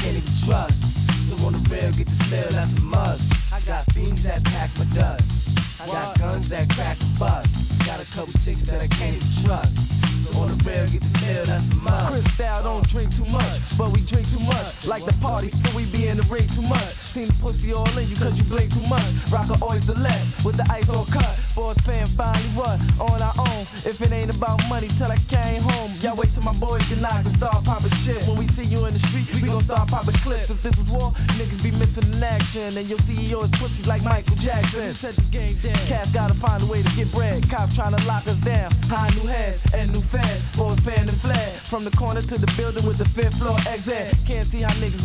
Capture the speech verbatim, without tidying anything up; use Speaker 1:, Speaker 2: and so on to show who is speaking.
Speaker 1: can't even trust. So on the real, get the still, that's a must. I got fiends that pack my dust. I got guns that crack and bust. Got a couple chicks that I can't even trust. So on the real, get the still, that's a must.
Speaker 2: Cristal don't drink too much, but we drink too much. Like the party, so we be in the ring too much. Seen the pussy all in you cause you blink too much. Rock a oyster less with the ice all cut. Boys paying finally what? On our own. If it ain't about money till I came home. Y'all wait till my boys get knocked and start popping shit. When we see you in the street, we gon' start popping clips. If this was war, niggas be missing in action. And your C E O is pussy like Michael Jackson. Set the game down. Cats gotta find a way to get bread. Cops tryna lock us down. High new heads and new feds. Boys paying and fled. From the corner to the building with the fifth floor exit. Can't see how niggas